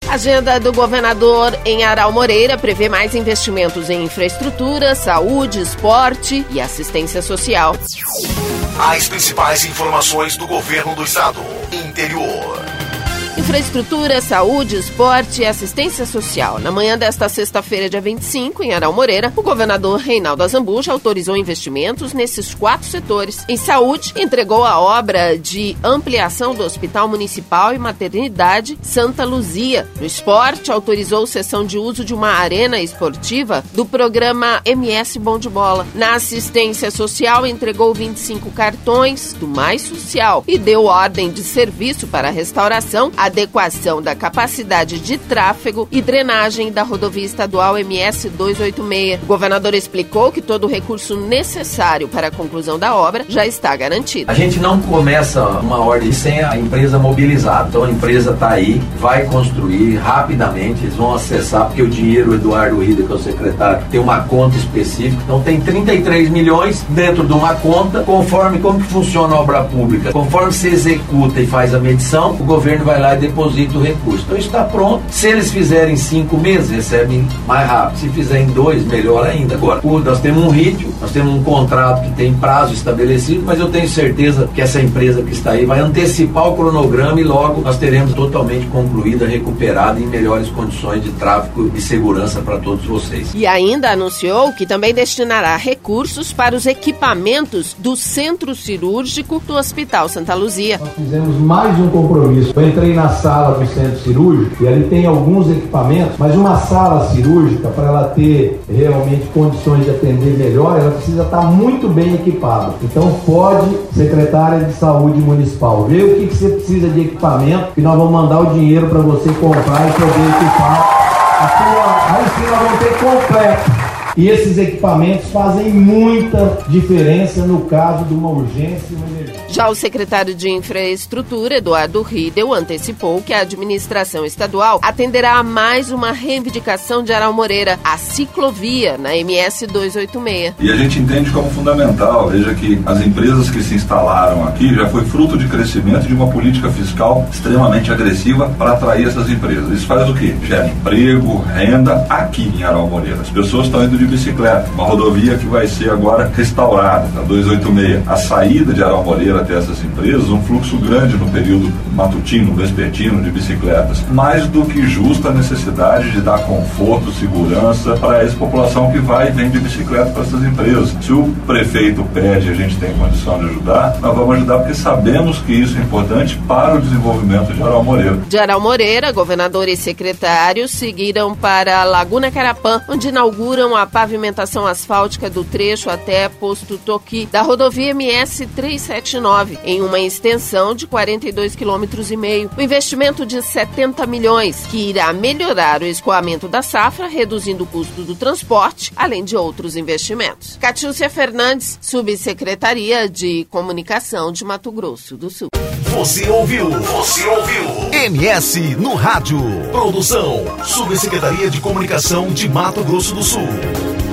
A agenda do governador em Aral Moreira prevê mais investimentos em infraestrutura, saúde, esporte e assistência social. As principais informações do governo do estado. Interior. Infraestrutura, saúde, esporte e assistência social. Na manhã desta sexta-feira, dia 25, em Aral Moreira, o governador Reinaldo Azambuja autorizou investimentos nesses 4 setores. Em saúde, entregou a obra de ampliação do Hospital Municipal e Maternidade Santa Luzia. No esporte, autorizou cessão de uso de uma arena esportiva do programa MS Bom de Bola. Na assistência social, entregou 25 cartões do Mais Social e deu ordem de serviço para a restauração, adequação da capacidade de tráfego e drenagem da rodovia estadual MS 286. O governador explicou que todo o recurso necessário para a conclusão da obra já está garantido. A gente não começa uma ordem sem a empresa mobilizada. Então a empresa está aí, vai construir rapidamente, eles vão acessar, porque o dinheiro, o Eduardo Rida, que é o secretário, tem uma conta específica. Então tem 33 milhões dentro de uma conta, conforme como que funciona a obra pública. Conforme se executa e faz a medição, o governo vai lá e deposita o recurso. Então está pronto. Se eles fizerem 5 meses, recebem mais rápido. Se fizerem 2, melhor ainda. Agora, nós temos um ritmo, nós temos um contrato que tem prazo estabelecido, mas eu tenho certeza que essa empresa que está aí vai antecipar o cronograma e logo nós teremos totalmente concluída, recuperada em melhores condições de tráfego e segurança para todos vocês. E ainda anunciou que também destinará recursos para os equipamentos do Centro Cirúrgico do Hospital Santa Luzia. Nós fizemos mais um compromisso. Eu entrei na sala do centro cirúrgico e ali tem alguns equipamentos, mas uma sala cirúrgica, para ela ter realmente condições de atender melhor, ela precisa estar muito bem equipada. Então pode, secretária de saúde municipal, ver o que você precisa de equipamento e nós vamos mandar o dinheiro para você comprar e poder equipar. Aí sim nós vamos ter completo. E esses equipamentos fazem muita diferença no caso de uma urgência e uma emergência. Já o secretário de Infraestrutura, Eduardo Riedel, antecipou que a administração estadual atenderá a mais uma reivindicação de Aral Moreira, a ciclovia na MS 286. E a gente entende como fundamental, veja que as empresas que se instalaram aqui já foi fruto de crescimento de uma política fiscal extremamente agressiva para atrair essas empresas. Isso faz o quê? Gera emprego, renda aqui em Aral Moreira. As pessoas estão indo de bicicleta, uma rodovia que vai ser agora restaurada, a 286. A saída de Aral Moreira até essas empresas, um fluxo grande no período matutino, vespertino de bicicletas. Mais do que justa a necessidade de dar conforto, segurança para essa população que vai e vem de bicicleta para essas empresas. Se o prefeito pede e a gente tem condição de ajudar, nós vamos ajudar porque sabemos que isso é importante para o desenvolvimento de Aral Moreira. De Aral Moreira, governador e secretário seguiram para Laguna Carapã, onde inauguram a pavimentação asfáltica do trecho até Posto Toqui da rodovia MS 379, em uma extensão de 42,5 km. O investimento de 70 milhões, que irá melhorar o escoamento da safra, reduzindo o custo do transporte, além de outros investimentos. Catiúcia Fernandes, Subsecretaria de Comunicação de Mato Grosso do Sul. Você ouviu MS no Rádio. Produção, Subsecretaria de Comunicação de Mato Grosso do Sul.